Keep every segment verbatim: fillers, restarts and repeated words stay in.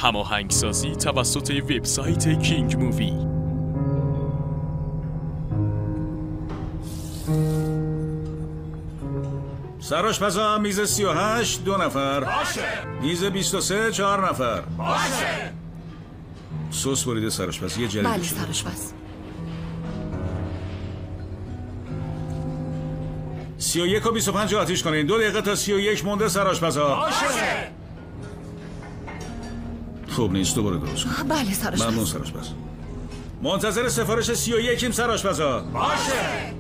هماهنگسازی توسط وبسایت کینگ مووی. سرآشپزا میز سی و هشت دو نفر. باشه. میز بیست و سه چهار نفر. باشه. سس بریده سرآشپز یه جریده. بله سرآشپز. سی و یک و بیست و پنج آتیش کنین. دو دقیقه تا سی و یک مونده سرآشپزا. باشه. خوب نیست دوباره درست کن. بله سرآشپز. ممنون سرآشپز. منتظر سفارش سی و یکیم سرآشپزا. باشه.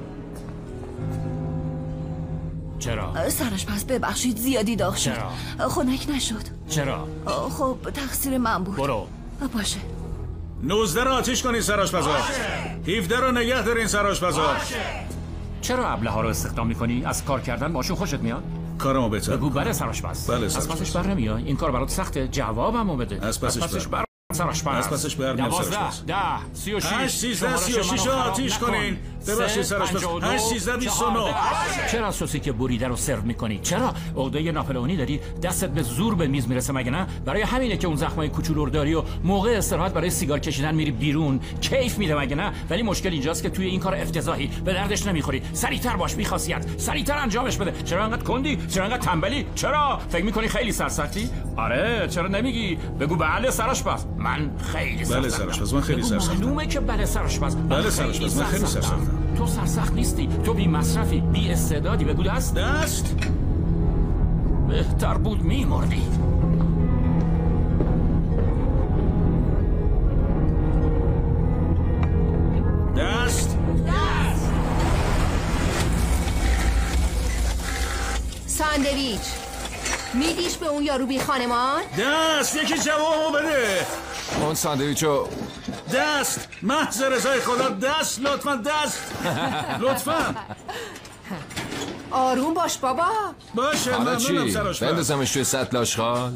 چرا؟ سرآشپز ببخشید زیادی داغ شد. چرا؟ خنک نشد. چرا؟ خب تقصیر من بود. برو. باشه. نوزده رو آتیش کنین سرآشپزا. هفده رو نگه دارین سرآشپزا. چرا ابله ها رو استخدام میکنی؟ از کار کردن باشون خوشت میاد؟ کارمو بهتر. بگو بله سرآشپز. بله از سرآشپز. پسش بر نمیای؟ این کار برات سخته. جوابمو بده. از پسش بر. سرآشپز. از پسش بر. دوازده، ده، سی و شیش. هشت، سیزده، سی و شیش رو آتیش کنین. ببخشید سرآشپز. هشت، سیزده، بیست و نه. چرا سوسی که بریده رو سرو میکنی؟ چرا عقده ناپلئونی داری؟ دستت به زور به میز میرسه مگه نه؟ برای همینه که اون زخمای کوچولو رو داری و موقع استراحت برای سیگار کشیدن میری بیرون. کیف میده مگه نه؟ ولی مشکل اینجاست که توی این کار افتضاحی به دردش نمیخوری. سریعتر باش بی خاصیت. سریعتر انجامش بده. چرا انقدر کندی؟ چرا انقدر تنبلی؟ چرا فکر میکنی خیلی سرسختی؟ آره چرا نمیگی؟ بگو بله سرآشپز. من خیلی بله سرآشپز. من خیلی سرسختم. معلومه که بله سرآشپز. بله سرآشپز. من خیلی سرسختم. تو سرسخت نیستی. تو بی مصرفی، بی استعدادی. بگو دست. دست. بهتر بود میمردی. دست. دست. ساندویچ میدیش به اون یارو بی خانمان؟ دست. یکی جوابو بده. اون ساندویچو. دست. محض رضای خدا دست لطفا. دست. لطفا. آروم باش بابا. باشه حالا چی؟ ممنونم سرآشپز. بندازمش توی سطل آشغال؟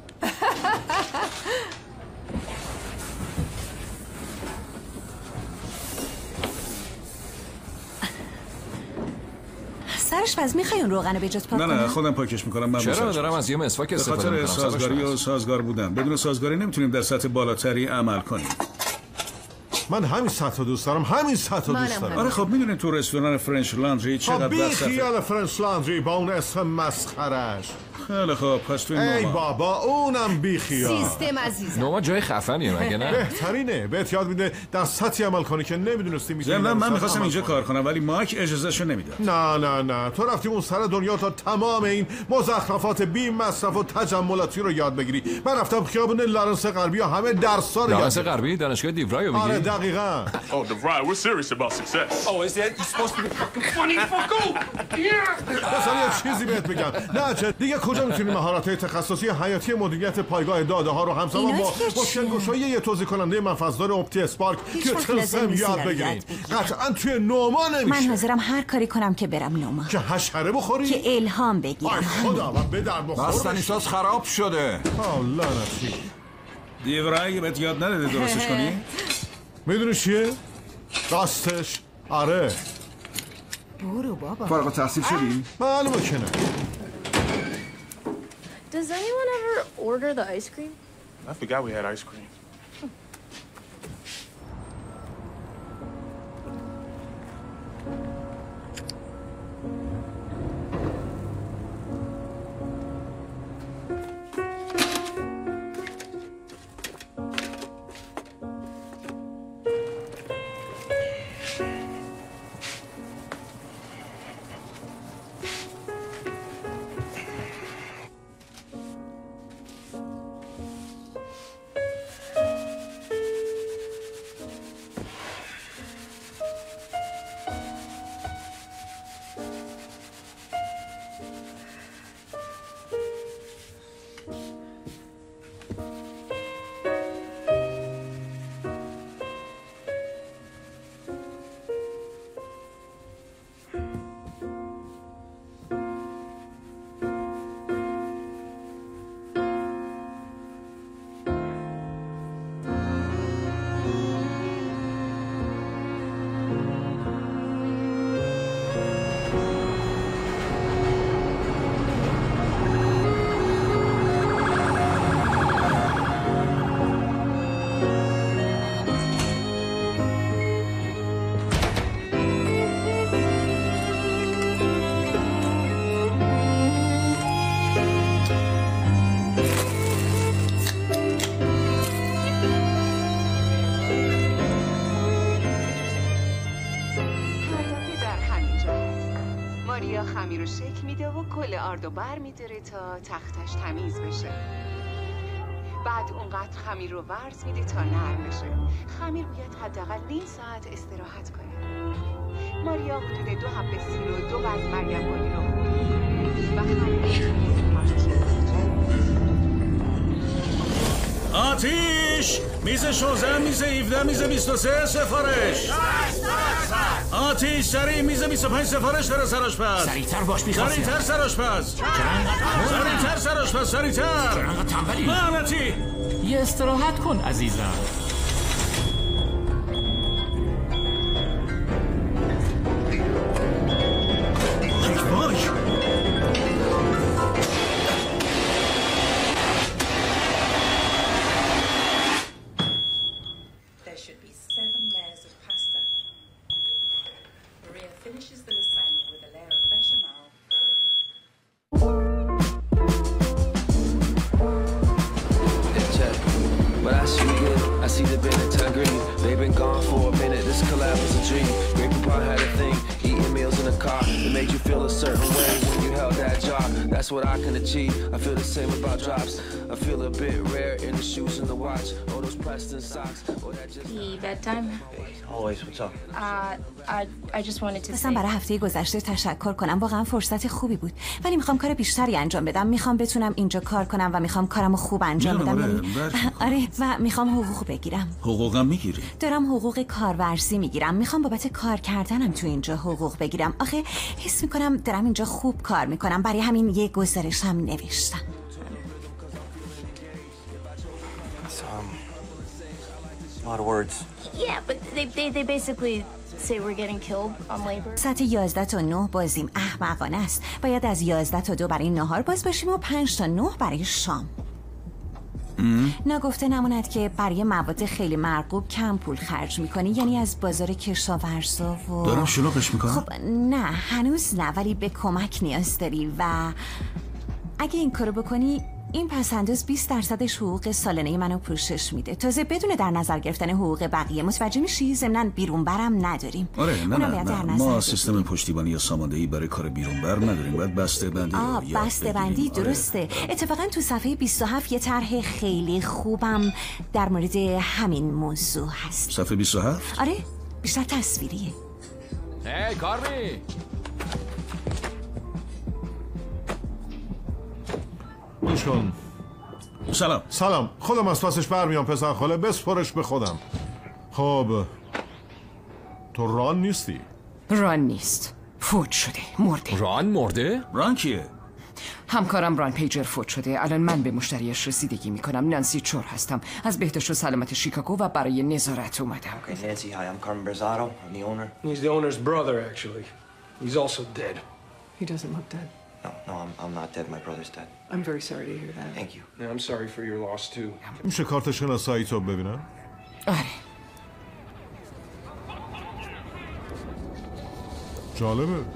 سرآشپز میخوای اون روغن رو به جات پاک نه کنم؟ نه خودم پاکش میکنم. من چرا دارم از یه مسواک به استفاده خاطر میکنم؟ سازگاری و سازگار بودن. بدون سازگاری نمیتونیم در سطح بالاتری عمل کنیم. من همین سطح دوست دارم. همین سطح دوست دارم. آره خب میدونین تو رستوران فرنچ لاندری چقدر بی وسط. خیال فرنچ لاندری با اون اسم مسخرش. خیلی خب پس تو این ای نوما. بابا اونم بی خیال. سیستم عزیزم. نوما جای خفنیه مگه نه؟ بهترینه. بهت یاد میده در سطحی عمل کنی که نمیدونستی میتونی. نه من میخواستم اینجا کار کنم ولی مایک اجازهشو نمیداد. نه نه نه تو رفتی اون سر دنیا تا تمام این مزخرفات بی مصرف و تجملاتی رو یاد بگیری. من رفتم خیابون لارنس غربی و همه درس‌ها رو یاد لارنس گرفتم. غربی دانشگاه دیورای رو آره میگی؟ دقیقاً. Oh, DeVry, we're serious about success. Oh, is that? You're supposed to be fucking funny, fucko. Yeah. مثلا یه چیزی بهت بگم. نه چه دیگه کجا میتونی مهارت‌های تخصصی حیاتی مدیریت پایگاه داده ها رو همزمان اینا با دیگه مشکل چیه؟ گشایی یه توزیع کننده منفذدار اپتی اسپارک هیچ که وقت لازم تلسم نیست یاد اینا رو بگیرین. یاد بگیری. قطعا توی نوما من نمیشه حاضرم هر کاری کنم که برم نوما. که حشره بخوری. که الهام آی بگیرم. خدا و به در بخور. بستنی ساز خراب شده. آه لعنتی. دیورای بهت یاد نداده درستش کنی؟ میدونی چیه؟ راستش آره. برو بابا. فارغ التحصیل شدی؟ معلومه که نه. Does anyone ever order the ice cream? I forgot we had ice cream. رو شکل میده و کل آرد و بر میداره تا تختش تمیز بشه. بعد اونقدر خمیر رو ورز میده تا نرم بشه. خمیر باید حداقل نیم ساعت استراحت کنه. ماریا حدود دو حبه سیر و دو برگ مریم گلی رو خورد و خمیر آتیش! میز شانزده، میز هفده، میز بیست و سه سفارش. آتیش سریع میز بیست و پنج سفارش داره سرآشپز. سریعتر باش میخواستم. سریعتر سرآشپز. سریعتر سرآشپز سریعتر. چرا تنبلی؟ لعنتی. یه استراحت کن عزیزم. باش. That's what I can achieve. I feel the same about drops. I feel a bit rare in the shoes and the watch. All those Preston socks. Or that just The bedtime? Always, what's up? Uh, I, I just wanted to مثلا say... برای هفته گذشته تشکر کنم. واقعا فرصت خوبی بود. ولی میخوام کار بیشتری انجام بدم. میخوام بتونم اینجا کار کنم و میخوام کارمو خوب انجام بدم. آره, یعنی... آره و میخوام حقوق بگیرم. حقوقم میگیری؟ دارم حقوق کارورزی میگیرم. میخوام بابت کار کردنم تو اینجا حقوق بگیرم. آخه حس میکنم دارم اینجا خوب کار میکنم. برای همین یه گزارش هم نوشتم. A lot of words. Yeah, but they, they, they basically say we're getting killed on labor. ساعت یازده تا نه بازیم احمقانه است. باید از یازده تا دو برای نهار باز باشیم و پنج تا نه برای شام. نگفته نموند که برای مواد خیلی مرغوب کم پول خرج میکنی، یعنی از بازار کشاورزا و... دارم شلوغش میکنم؟ خب نه هنوز نه، ولی به کمک نیاز داری و اگه این کارو بکنی این پسنداز بیست درصدش حقوق سالانه منو پوشش میده، تازه بدون در نظر گرفتن حقوق بقیه. متوجه میشی؟ ضمناً بیرون برم نداریم. آره نه نه, نه. ما سیستم پشتیبانی یا ساماندهی برای کار بیرون بر نداریم. باید بسته بندی آه بسته بندی درسته. آره. اتفاقا تو صفحه بیست و هفت یه طرح خیلی خوبم در مورد همین موضوع هست. صفحه بیست و هفت؟ آره بیشتر تصویریه. هی کارمی گوش کن. سلام. سلام. خودم از پسش برمیام پسر خاله، بسپرش به خودم. خب تو ران نیستی؟ ران نیست، فوت شده، مرده. ران مرده؟ ران کیه؟ همکارم ران پیجر فوت شده. الان من به مشتریش رسیدگی میکنم. نانسی چور هستم، از بهداشت و سلامت شیکاگو و برای نظارت اومدم. Okay, Nancy, hi, I'm Carmen Berzado. I'm the owner. He's the owner's brother, actually. He's also dead. He doesn't look dead. No, no, I'm, I'm not dead. My brother's dead. I'm very sorry to hear that. Thank you. Yeah, I'm sorry for your loss, too. میشه کارت شناسایی تو ببینم؟ آره. جالبه.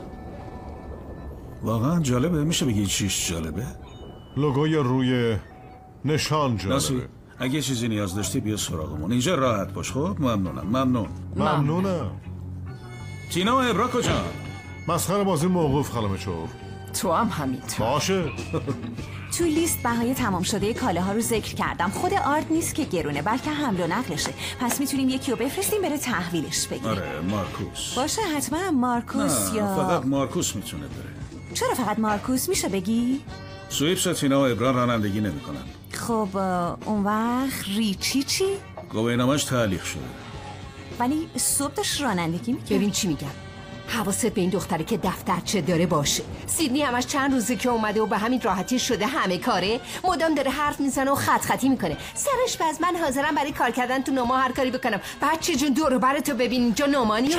واقعا جالبه. میشه بگی چیش جالبه؟ لوگوی روی نشان جالبه. ناسی اگه چیزی نیاز داشتی بیا سراغمون. اینجا راحت باش. خب ممنونم. ممنون. ممنونم. تینا و ابرا کجا؟ مسخره بازی موقوف خانم چور. تو هم همینطور. باشه. تو لیست بهای تمام شده کالاها رو ذکر کردم. خود آرد نیست که گرونه، بلکه حمل و نقلشه. پس میتونیم یکی رو بفرستیم بره تحویلش بگیره. آره مارکوس. باشه حتما مارکوس. نه، یا فقط مارکوس میتونه بره. چرا فقط مارکوس؟ میشه بگی؟ سویپس و تینا و ابرا رانندگی نمیکنن. خب اون وقت ریچی چی؟ گواهینامه‌اش تعلیق شده. ولی صبح داشت رانندگی میکرد. ببین چی میگم. حواست به این دختره که دفترچه داره باشه. سیدنی همش چند روزه که اومده و به همین راحتی شده همه کاره، مدام داره حرف میزنه و خط خطی میکنه. سرش باز من حاضرم برای کار کردن تو نما هر کاری بکنم. بچه جون دور و برتو ببین اینجا نمانی.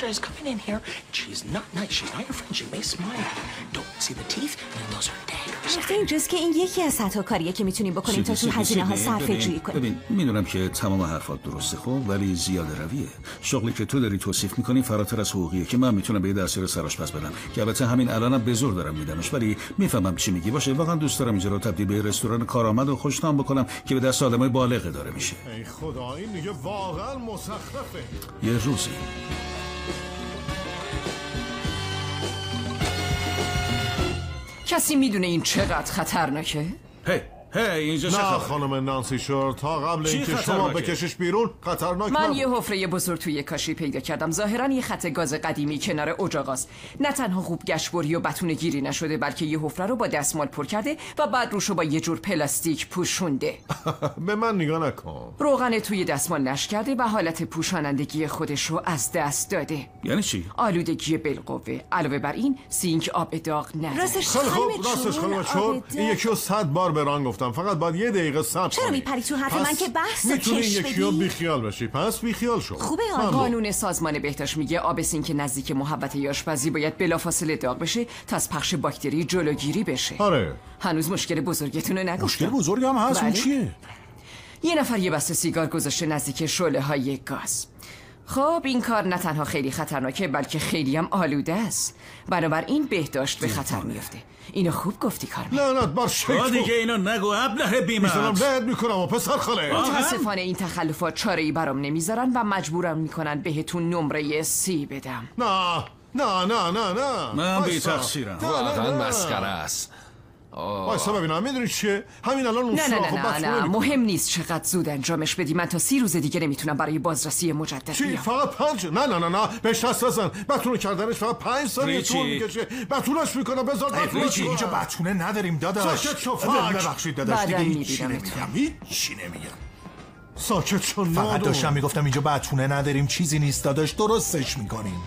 نکته اینجاست که این یکی از سطح کاریه که میتونیم بکنیم تا تو هزینه ها صرفه جویی کنیم. ببین میدونم که تمام حرفات درسته خب، ولی زیاده رویه. شغلی که تو داری توصیف میکنی فراتر از حقوقیه که من میتونم به دستور سرآشپز بدم، که البته همین الانم به زور دارم میدمش، ولی میفهمم چی میگی. باشه واقعا دوست دارم اینجا رو تبدیل به رستوران کارآمد و خوش‌طعم بکنم که به دست آدمای بالغ داره میشه. ای خدا این دیگه واقعا مسخرفه. یه روزی کسی میدونه این چقدر خطرناکه؟ هی هی اینجا چه نه خانم نانسی شور، تا قبل اینکه شما بکشش بیرون خطرناک من نبود. یه حفره بزرگ توی کاشی پیدا کردم. ظاهرا یه خط گاز قدیمی کنار اجاقاست. نه تنها خوب گشتبری و بتونه گیری نشده، بلکه یه حفره رو با دستمال پر کرده و بعد روشو با یه جور پلاستیک پوشونده. به من نگاه نکن. روغن توی دستمال نشت کرده و حالت پوشانندگی خودش رو از دست داده. یعنی چی؟ آلودگی بالقوه. علاوه بر این سینک آب داغ نداره. راستش خیلی خوب، خانم راستش خانم چون چور، آب این یکی رو صد بار به ران گفتم، فقط باید یه دقیقه صبر چرا کنی. میپری تو حرف من که بحث رو میتونی کش یکی رو بدی؟ بیخیال بشی، پس بیخیال شو. خوبه ممنون. قانون سازمان بهداشت میگه آب سینک نزدیک محوطه آشپزی باید بلافاصله داغ بشه تا از پخش باکتری جلوگیری بشه. آره. هنوز مشکل بزرگتون رو نگفتم. مشکل بزرگ هم هست. اون بله. چیه؟ یه نفر یه بسته سیگار گذاشته نزدیک شعله های گاز. خب این کار نه تنها خیلی خطرناکه بلکه خیلی هم آلوده است. بنابراین بهداشت به خطر میفته. اینو خوب گفتی کارمن. لعنت بر شیطان. دیگه اینو نگو ابله بیمت. میذارم لعنت میکنم و پسر خاله. متاسفانه این تخلفات چاره‌ای برام نمیذارن و مجبورم میکنن بهتون نمره سی بدم. نه نه نه نه نه من بی تقصیرم. واقعا مسخره است. وایسا ببینم میدونی چیه؟ همین الان اون نه نه سوراخو نه نه, بتونه نه. می‌کنه. مهم نیست چقدر زود انجامش بدی. من تا سی روز دیگه نمیتونم برای بازرسی مجدد چی؟ بیام. فقط پنج؟ نه نه نه نه بهش دست نزن. بتونه کردنش فقط پنج ثانیه ریچی. طول میکشه. بتونش میکنه بذار بتونش ریچی اینجا بتونه نداریم داداش. ساکت شو فاک. ببخشید داداش دیگه بعداً هیچی می‌بینمتون. نمیگم. هیچی نمیگم. ساکت شو فقط نادون. داشتم میگفتم اینجا بتونه نداریم، چیزی نیست داداش، درستش میکنیم.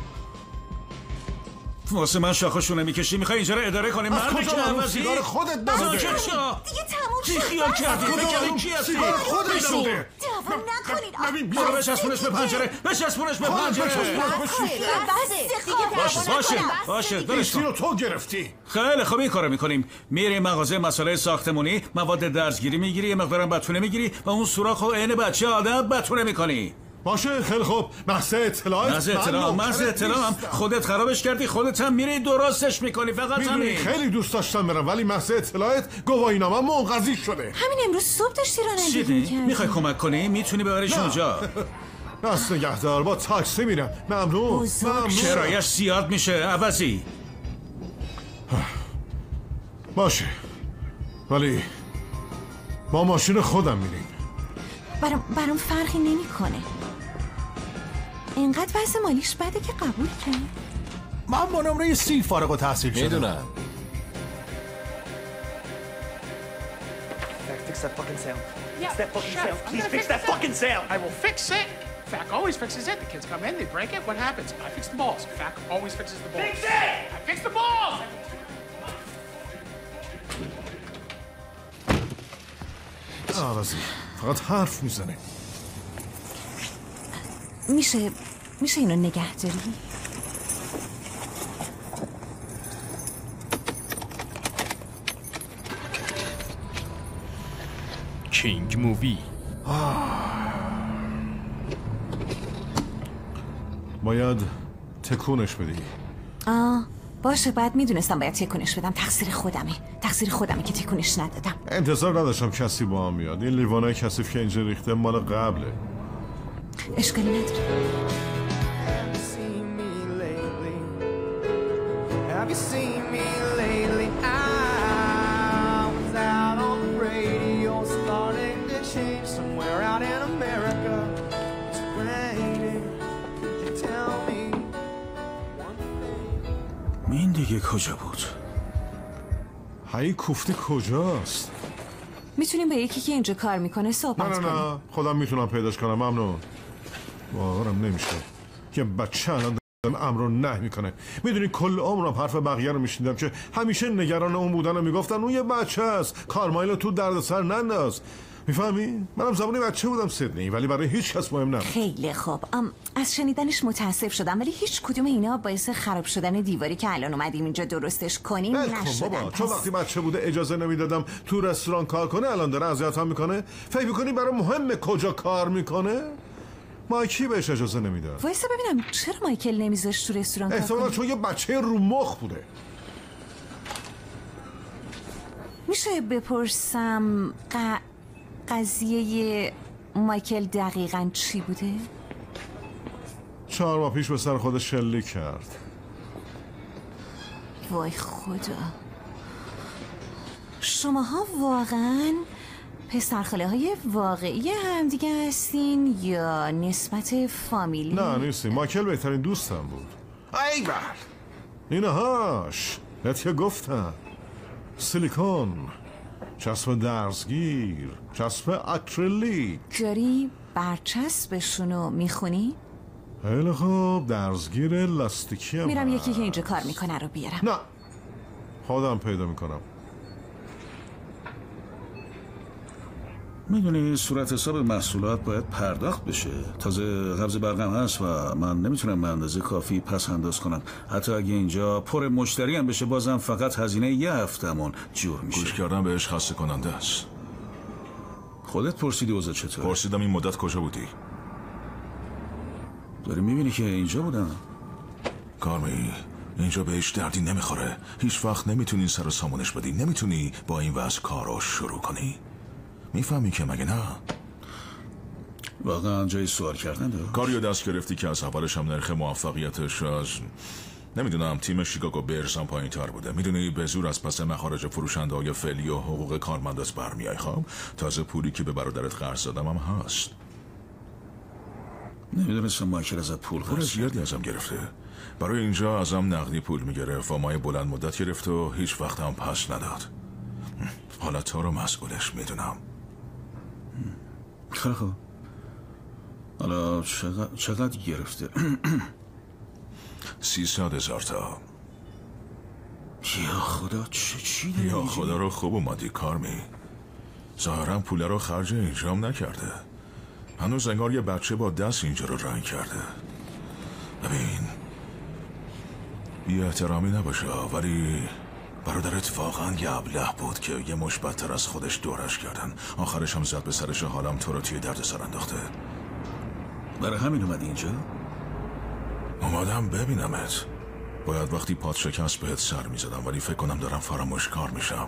واسه من شاخشونه میکشی، میخوای اینجا رو اداره کنی؟ از من کجا معلوم سیگار خودت ساکت نبوده؟ شو. دیگه تموم چی شد. خیال کردی؟ کجا فکر معلوم کی هستی؟ سیگار خودت بشو. نبوده؟ دعوا نکنید. ببین برو بیا بچسبونش به پنجره، بچسبونش به خودت پنجره. بچسبونش به شیشه. باشه باشه باشه درش رو تو گرفتی. خیلی خوب این کارو میکنیم. میری مغازه مسائل ساختمونی، مواد درزگیری میگیری، یه مقدارم بتونه میگیری و اون سوراخو عین بچه آدم بتونه میکنی. باشه خیلی خوب. محض اطلاعات محض اطلاع محض اطلاع هم خودت خرابش کردی، خودت هم میری درستش میکنی. فقط میدونی همین. خیلی دوست داشتم برم ولی محض اطلاعات گواهینامه منقضی شده. همین امروز صبح داشتی رانندگی چیدی؟ میکردی. میخوای کمک کنی؟ میتونی ببریش نه. اونجا. دست نگهدار با تاکسی میرم. ممنون ممنون. کرایش زیاد میشه عوضی. باشه ولی با ماشین خودم میریم. برام برام فرقی نمیکنه. اینقدر وضع مالیش بده که قبول کرد. من با نمره سی فارغ التحصیل شدم. میدونم. Fix that fucking sound. Yeah, Fix that fucking chef, sound. I'm Please gonna fix that fucking sound. I will fix it. Fac always fixes it. The kids come in, they break it. What happens? I fix the balls. Fac always fixes the balls. Fix it! I fix the balls. عوضی فقط حرف میزنه. میشه میشه اینو نگه داری؟ کینگ مووی. باید تکونش بدی. آه باشه، بعد میدونستم باید تکونش بدم. تقصیر خودمه تقصیر خودمه که تکونش ندادم. انتظار نداشتم کسی با هم بیاد. این لیوانای کثیف که اینجا ریخته مال قبله. اشکالی نداره. Have you seen me lately? I was out on the radio, starting to change somewhere out in America. It's raining. Tell me. این دیگه کجا بود؟ هی کوفتی کجاست؟ میتونیم با یکی که اینجا کار میکنه نه صحبت نه کنیم. نه خودم میتونم پیداش کنم. ممنون. باورم نمیشه که بچه الان امر رو نه میکنه. میدونی کل عمرم حرف بقیه رو میشنیدم که همیشه نگران اون بودن و میگفتن اون یه بچه است، کارمایل تو دردسر ننداز. میفهمی؟ منم زمانی بچه بودم سیدنی ولی برای هیچ کس مهم نبود. خیلی خوب. ام از شنیدنش متاسف شدم ولی هیچ کدوم اینا باعث خراب شدن دیواری که الان اومدیم اینجا درستش کنیم نشدن. نشدن. بابا پس... تو وقتی بچه بوده اجازه نمیدادم تو رستوران کار کنه، الان داره اذیتم میکنه. فکر میکنی برای مهمه کجا کار میکنه؟ مایکی بهش اجازه نمیداد. وایسا ببینم چرا مایکل نمیذاش تو رستوران کار احتمالا کنه؟ چون یه بچه رو مخ بوده. میشه بپرسم ق... قضیه مایکل دقیقاً چی بوده؟ چهار ماه پیش به سر خودش شلیک کرد. وای خدا. شماها واقعا پسرخاله های واقعی هم دیگه هستین یا نسبت فامیلی؟ نه نیستیم. مایکل بهترین دوستم بود. ای بر اینهاش بهت که گفتم سیلیکون، چسب درزگیر، چسب اکریلیک. جاری برچسبشونو میخونی؟ خیلی خوب. درزگیر لاستیکی هم میرم هست. یکی که اینجا کار میکنه رو بیارم. نه خودم پیدا میکنم. میدونی صورت حساب محصولات باید پرداخت بشه. تازه قبض برقم هست و من نمیتونم به اندازه کافی پس انداز کنم. حتی اگه اینجا پر مشتری هم بشه بازم فقط هزینه یه هفتمون جور میشه. گوش کردم بهش خسته کننده است. خودت پرسیدی اوضاع چطور؟ پرسیدم این مدت کجا بودی؟ داری میبینی که اینجا بودم. کارمی اینجا بهش دردی نمیخوره. هیچ وقت نمیتونی سر و سامونش بدی. نمیتونی با این وضع کار رو شروع کنی. میفهمی که مگه نه؟ واقعا جای سوال کردن داره. کاریو دست گرفتی که از اولش هم نرخ موفقیتش از نمیدونم تیم شیکاگو بیرز هم پایین تر بوده. میدونی به زور از پس مخارج فروشنده های فعلی و حقوق کارمندات برمیای. خب تازه پولی که به برادرت قرض دادم هم هست. نمیدونستم مایکل ازت پول پول زیادی ازم گرفته. برای اینجا ازم نقدی پول میگرفت و مای بلند مدت گرفت و هیچ وقت هم پس نداد. حالا تو رو مسئولش میدونم. خیلی خوب. حالا چقدر, چقدر گرفته؟ سیصد هزار تا. یا خدا چه چی داری؟ یا خدا رو خوب اومدی کارمی. ظاهرا پول رو خرج اینجام نکرده. هنوز انگار یه بچه با دست اینجا رو رنگ کرده. ببین بی احترامی نباشه ولی برادرت واقعا یه ابله بود که یه مش بدتر از خودش دورش کردن. آخرش هم زد به سرش. حالم تو رو توی درد سر انداخته. برای همین اومدی اینجا؟ اومدم ببینمت. باید وقتی پات شکست بهت سر میزدم ولی فکر کنم دارم فراموش کار میشم.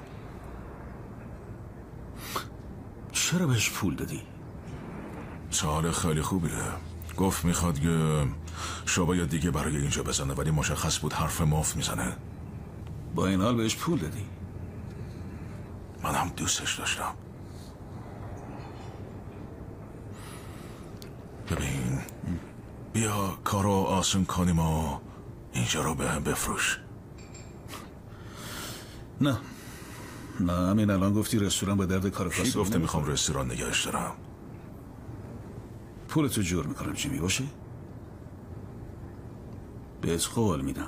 چرا بهش پول دادی؟ سوال خیلی خوبیه. گفت میخواد که شبای دیگه برای اینجا بزنه ولی مشخص بود حرف مفت میزنه. با این حال بهش پول دادی؟ من هم دوستش داشتم. ببین بیا کارو آسون کنیم و اینجا رو به هم بفروش. نه نه همین الان گفتی رستوران به درد کار کاسب. کی گفته میخوام رستوران نگهش دارم؟ پولتو جور میکنم چی میباشه؟ بهت قول میدم.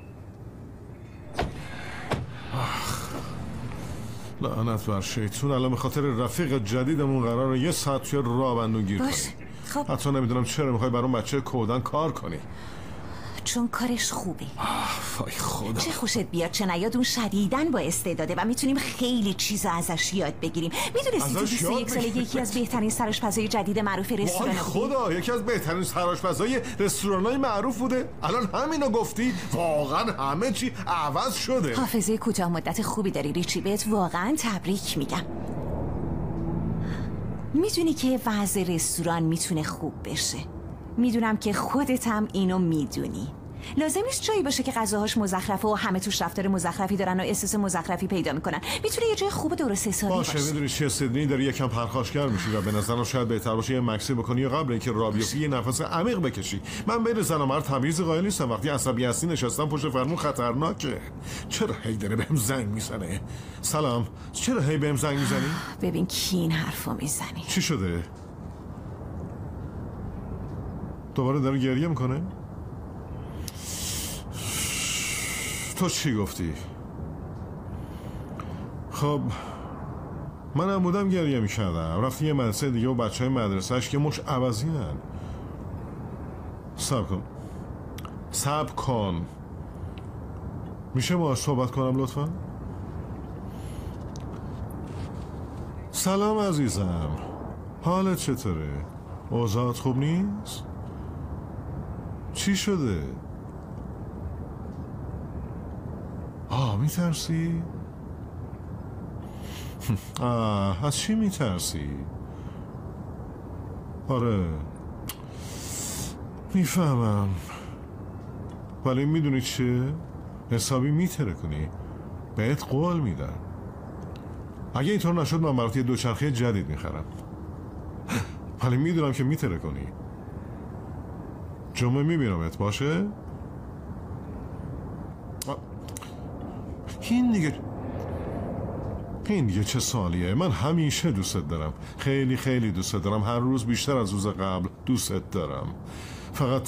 لعنت بر شیطون. الان به خاطر رفیق جدیدمون قراره یه ساعت توی راه بندون گیر کنی. خب حتی نمیدونم چرا میخوای برای بچه کودن کار کنی. چون کارش خوبه. وای خدا. چه خوشت بیاد چه نیاد اون شدیدن با استعداده و میتونیم خیلی چیزا ازش یاد بگیریم. میدونستی تو بیست و یک سالگی یکی از بهترین سرآشپزای جدید معروف رستوران وای خدا یکی از بهترین سرآشپزای رستورانای معروف بوده. الان همینو گفتی واقعا همه چی عوض شده. حافظه کوتاه مدت خوبی داری ریچی. بهت واقعا تبریک میگم. میدونی که وضع رستوران میتونه خوب بشه. میدونم که خودت هم اینو میدونی. لازم نیست جایی باشه که غذاهاش مزخرفه و همه توش رفتار مزخرفی دارن و احساس مزخرفی پیدا میکنن. میتونه یه جای خوب درست حسابی باشه. باشه میدونی چیه سیدنی داری یکم پرخاشگر میشی و به نظرم شاید بهتر باشه یه مکسی بکنی یا قبل اینکه راه بیفتی یه نفس عمیق بکشی. من بین زن و مرد تمیز قائل نیستم. وقتی عصبی هستی نشستم پشت فرمون خطرناکه. چرا هی داره بهم زنگ میزنه؟ سلام چرا هی بهم زنگ میزنی؟ ببین کی این حرفو میزنی؟ چی شده؟ دوباره داره گریه میکنه؟ تو چی گفتی؟ خب منم بودم گریه میکردم. رفتی یه مدرسه دیگه و بچه های مدرسهش که مش عوضی هن. صبر کن صبر کن میشه باهاش صحبت کنم لطفا؟ سلام عزیزم، حالت چطوره؟ اوضاعت خوب نیست؟ چی شده؟ آه میترسی؟ آه از چی میترسی؟ آره میفهمم ولی میدونی چیه؟ حسابی میتره کنی. بهت قول میدم اگه اینطور نشد من برات یه دوچرخه جدید میخرم. ولی میدونم که میتره کنی. جمعه میبینمت باشه؟ این دیگه این دیگه چه سالیه؟ من همیشه دوستت دارم. خیلی خیلی دوستت دارم. هر روز بیشتر از روز قبل دوستت دارم. فقط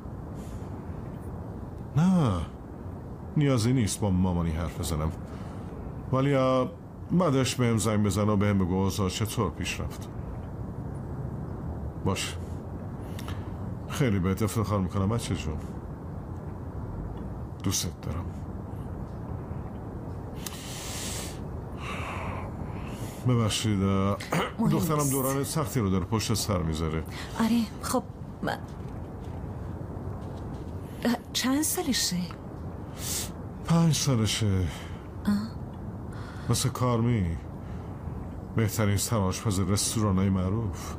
نه نیازی نیست با مامانی حرف بزنم. ولی بعدش بهم زنگ بزن و بهم بگو اوضاع چطور پیش رفت. باش. خیلی بهت افتخار میکنم بچه جون. دوستت دارم. ببخشید دخترم دوران سختی رو داره پشت سر میذاره. آره خب من... چند سالشه؟ پنج سالشه. مثل کارمی بهترین سرآشپز رستورانای معروف.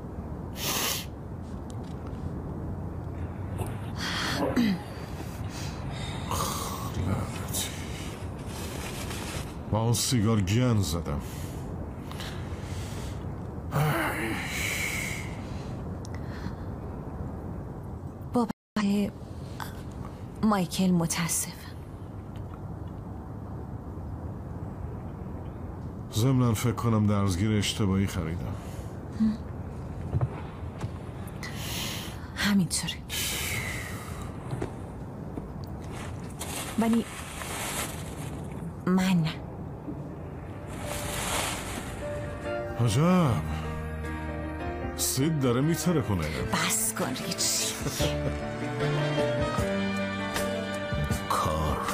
لعنتی با اون سیگار گن زدم. بابا مایکل متاسفم. ضمناً فکر کنم درزگیر اشتباهی خریدم. همینطوره. ولی من عجب سید داره میتره کنه. بس کن ریچی. کار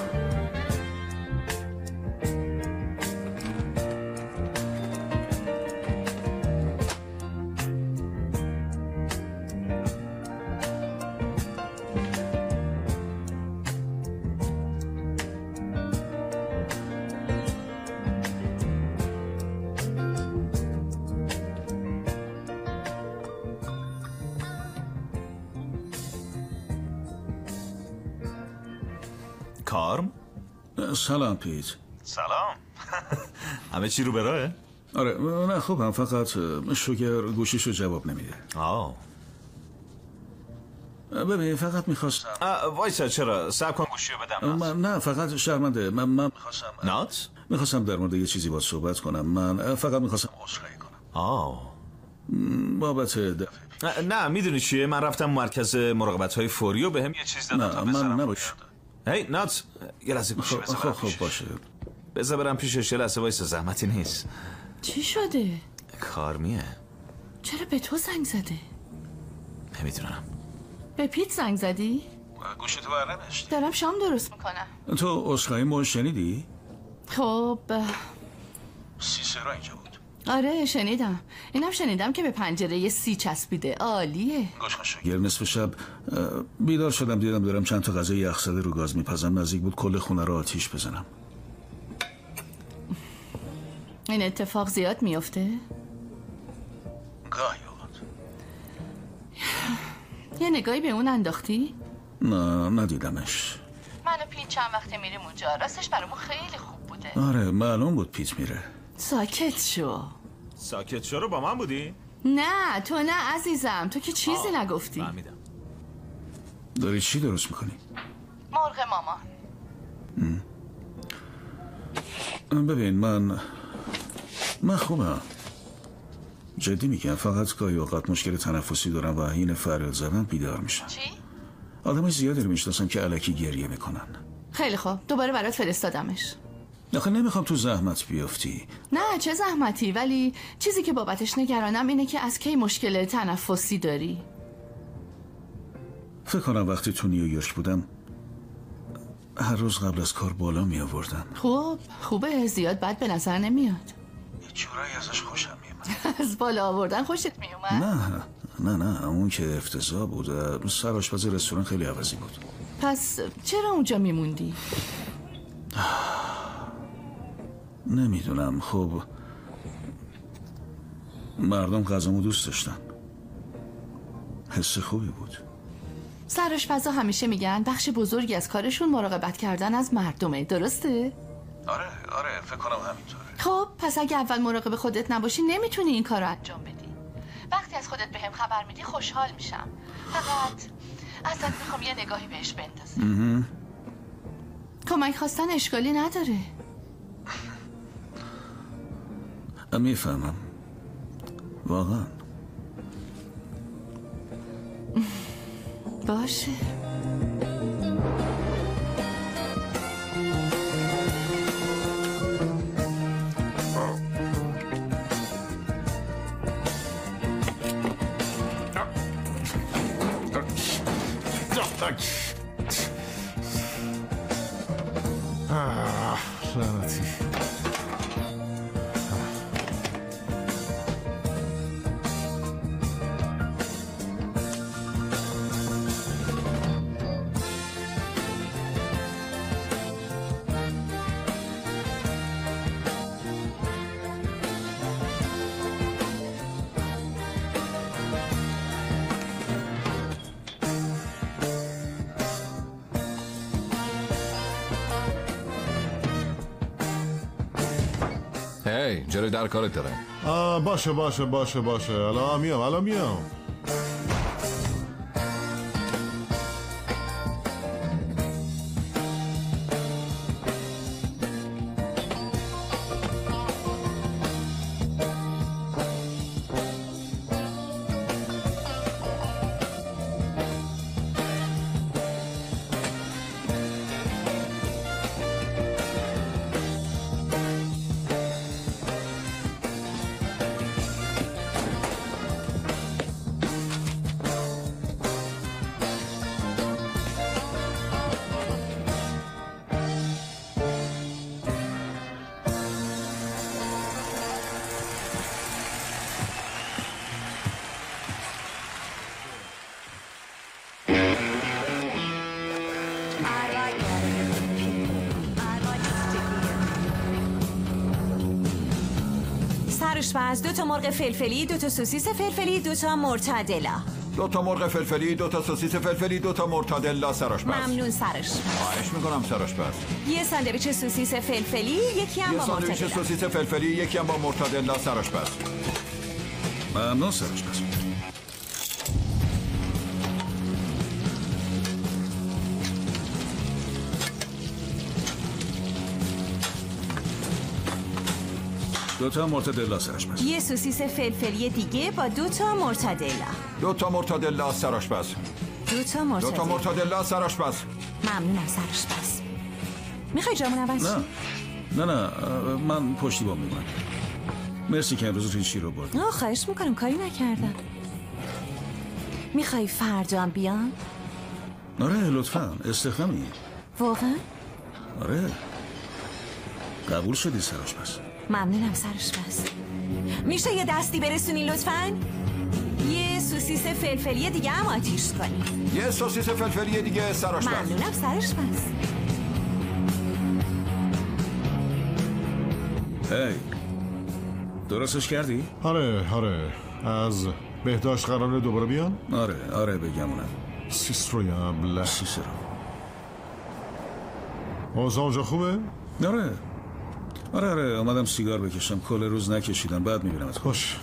کارم؟ سلام پیت. سلام. همه چی رو براه؟ آره نه خوبم، فقط شوگر گوشیشو جواب نمیده. آه ببین فقط میخواستم وایسا چرا؟ صبر کن گوشیو بدم. من نه فقط شرمنده من من میخواستم نات؟ میخواستم در مورد یه چیزی باید صحبت کنم. من فقط میخواستم عذرخواهی کنم. آه بابت دفعه نه میدونی چیه؟ من رفتم مرکز مراقبت های فوری و بهم یه چیز دادن. نه من نباش. هی نات یه لحظه گوشی بذار. خب خب باشه بذار برم پیشش. یه لحظه وایسا زحمتی نیست. چی شده؟ کارمیه. چرا به تو زنگ زده؟ نمیدونم. به پیت زنگ زدی؟ گوشتو برنوشت. دارم شام درست میکنم. تو عذرخواهی مو شنیدی؟ خب سیسرا اینجا بود. آره شنیدم. اینم شنیدم که به پنجره یه سی چسبیده. عالیه. گر نصف شب بیدار شدم دیدم دارم چند تا غذای یخ زده رو گاز میپزم. نزدیک بود کل خونه رو آتیش بزنم. این اتفاق زیاد میفته؟ گاهی اوقات. یه نگاهی به اون انداختی؟ نه ندیدمش. من و پیت چند وقته میریم اونجا. راستش برامون خیلی خوب بوده. آره معلوم بود پیت میره. ساکت شو. ساکت شو رو با من بودی؟ نه تو نه عزیزم. تو که چیزی آه. نگفتی. فهمیدم. داری چی درست میکنی؟ مرغ مامان. ببین من من خوبم. جدی میگم. فقط گاهی اوقات مشکل تنفسی دارم و این فریاد زدن بیدار میشم. چی؟ آدمای زیادی رو میشناسم که الکی گریه میکنن. خیلی خوب دوباره برات فرستادمش. آخه نمیخوام تو زحمت بیافتی. نه چه زحمتی، ولی چیزی که بابتش نگرانم اینه که از کی مشکل تنفسی داری. فکر کنم وقتی تو نیویورک بودم هر روز قبل از کار بالا می آوردن. خوب خوبه. زیاد بد به نظر نمیاد. یه جورایی ازش خوشم میومد. از بالا آوردن خوشت میومد؟ نه نه نه اون که افتضاح بود. سرآشپز رستوران خیلی عوضی بود. پس چرا اونجا میموندی؟ نمیدونم. خب مردم غذامو دوست داشتن. حس خوبی بود. سرآشپزا همیشه میگن بخش بزرگی از کارشون مراقبت کردن از مردمه. درسته؟ آره آره فکر کنم همینطوره. خب پس اگه اول مراقب خودت نباشی نمیتونی این کار رو انجام بدی. وقتی از خودت بهم خبر میدی خوشحال میشم. فقط ازت میخوام یه نگاهی بهش بندازی. کمک خواستن اشکالی نداره. میفهمم واقعا. باشه. آه، لعنتی. هی جلوی در کارت دارم. آه باشه باشه باشه باشه الان میام الان میام. سرآشپز دو تا مرغ فلفلی، دو تا سوسیس فلفلی، دو تا مرتدلا. دو تا مرغ فلفلی، دو تا سوسیس فلفلی، دو تا مرتدلا سرآشپز. ممنون سرآشپز. خواهش میکنم سرآشپز. یه ساندویچ سوسیس فلفلی، یکی هم با مرتدلا. یه ساندویچ سوسیس فلفلی، یکی هم با مرتدلا سرآشپز. ممنون سرآشپز. دو تا مرتدلا سرآشپز. یه سوسیس فلفلی دیگه با دو تا مرتدلا. دو تا مرتدلا سرآشپز. دو تا مرتدلا. دو تا مرتدلا سرآشپز. ممنونم سرآشپز. میخوای جامون عوض نه نه نه من پشتیبان میمونم. مرسی که امروز ریشی رو بردی. نه خواهش میکنم کاری نکردم. میخوای فردا هم بیام؟ آره لطفا استخدامی. واقعا؟ آره قبول شدی سرآشپز. ممنونم سرآشپز. میشه یه دستی برسونی لطفاً؟ یه سوسیس فلفلی دیگه هم آتیش کنی. یه سوسیس فلفلی دیگه سرآشپز. ممنونم سرآشپز. هی درستش کردی؟ آره آره از بهداشت قراره دوباره بیان؟ آره آره بگمونم. سیسترویابل سیسترو. اوضاع اونجا خوبه؟ آره آره آره آمدم سیگار بکشم کل روز نکشیدم بعد میبینم ات. خوش.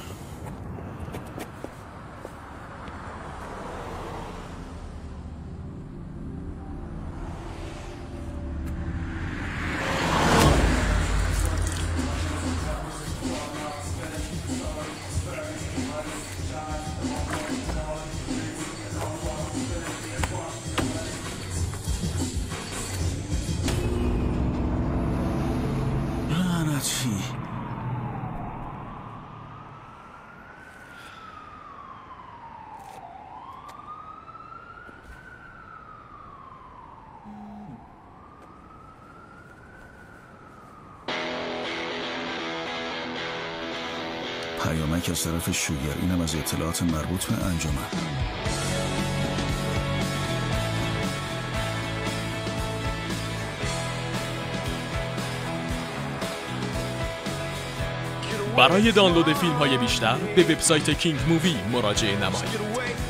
پیامک از طرف شوگر اینم از اطلاعات مربوط به انجمن. برای دانلود فیلم های بیشتر به وبسایت کینگ مووی مراجعه نمایید.